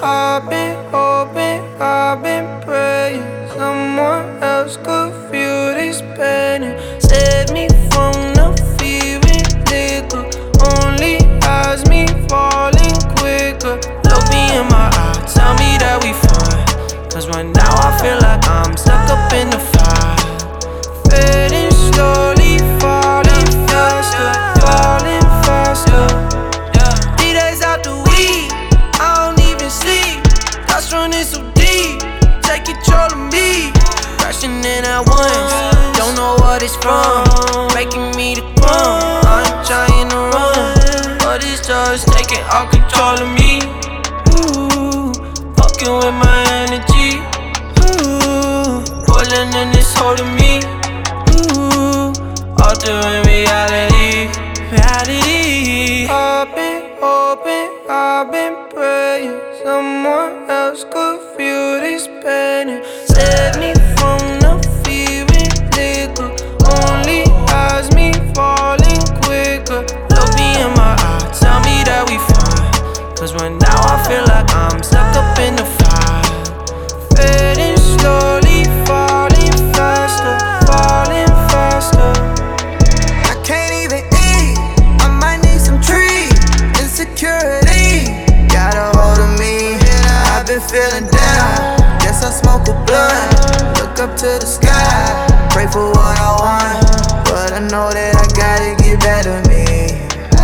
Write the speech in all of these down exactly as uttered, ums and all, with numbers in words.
I've been hoping, I've been praying someone else could feel this pain and save me from the fearing liquor. Only has me falling quicker. Look me in my eye, tell me that we fine. Cause right now I feel like I'm stuck up in the fire. Fading slowly, falling faster, falling faster. Three days after we, I don't even sleep. Thoughts running so deep, take control of me. Crashing in at once, don't know what it's from. Making me the crumb, I'm trying to run, but it's just taking all control of me. Ooh, fucking with my energy. Ooh, pulling and it's holding me. Ooh, altering reality, reality. I've been hoping, I've been praying someone else could feel this pain and save me from the fearing liquor. Only has me falling quicker. Look me in my eye, tell me that we fine. Cause right now I feel like I'm stuck up in the fire. Fading slowly, falling faster, falling faster. I can't even eat, I might need some trees. Insecurity got a hold of me. I've been feeling down, guess I smoke a blunt. Look up to the sky, pray for what I want, but I know that I gotta get better me.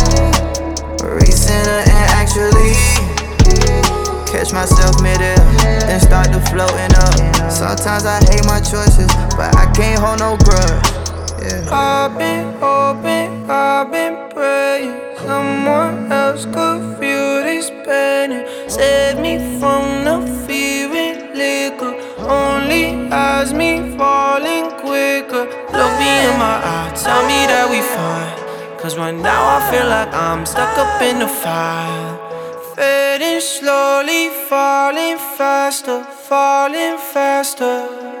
Recenter and actually catch myself mid-air, then start to floating up. Sometimes I hate my choices, but I can't hold no grudge. Yeah. I've been hoping, I've been praying someone else could feel this pain and save me from the fearing liquor. Only has me falling quicker. Look me in my eye, tell me that we fine. Cause right now I feel like I'm stuck up in the fire. Fading slowly, falling faster, falling faster.